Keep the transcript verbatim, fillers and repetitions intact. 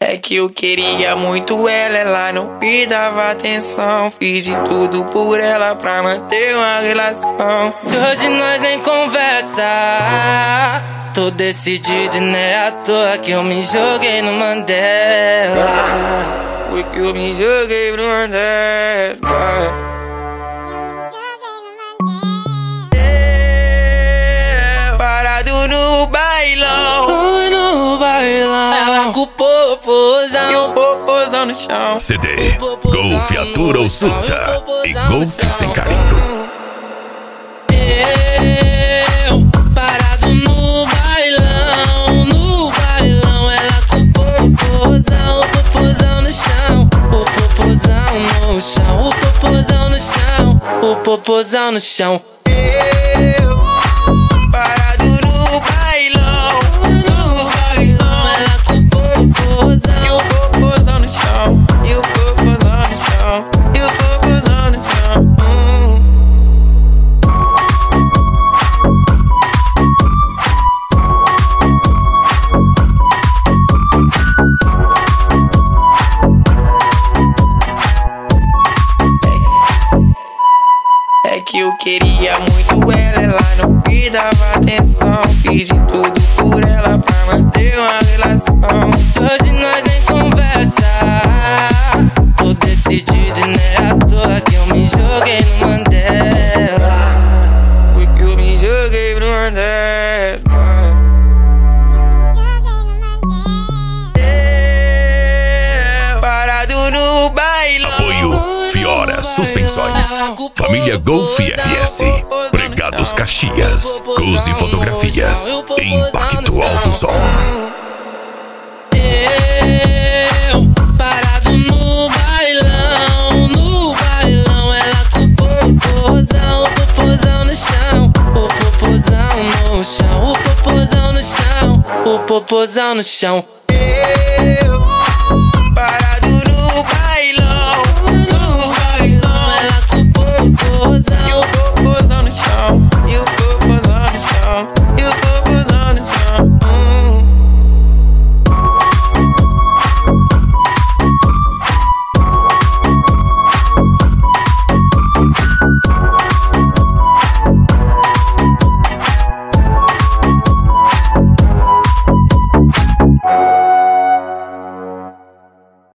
É que eu queria muito ela, ela não me dava atenção. Fiz de tudo por ela pra manter uma relação. Hoje nós nem conversa. Tô decidido e não é à toa que eu me joguei no Mandela. Foi que eu me joguei no Mandela. No bailão, oh, no bailão, ela com o popozão e o popozão no chão. C D, Golfe atura ou surta e Golfe sem carinho. Eu, parado no bailão, no bailão, ela com o popozão, o popozão no chão, o popozão no chão, o popozão no chão, o popozão no chão. Eu, parado no bailão, no bailão, ela com o popozão e o popozão no chão, e o popozão no chão, e o popozão no chão. hum. É que eu queria muito ela, ela não me dava atenção. Fiz de tudo por ela pra manter uma relação. Hoje nós nem conversa. Tô decidido e não é à toa que eu me joguei no Mandela. Foi que eu me joguei no Mandela. Eu, parado no bailão. Apoio Fiora Suspensões, Família Golfe R S, Pregados Caxias, Close Fotografias, Impacto Alto Som. Eu, parado no bailão, no bailão, ela com o popozão, o popozão no chão, o popozão no chão, o popozão no chão, o popozão no chão. Eu, parado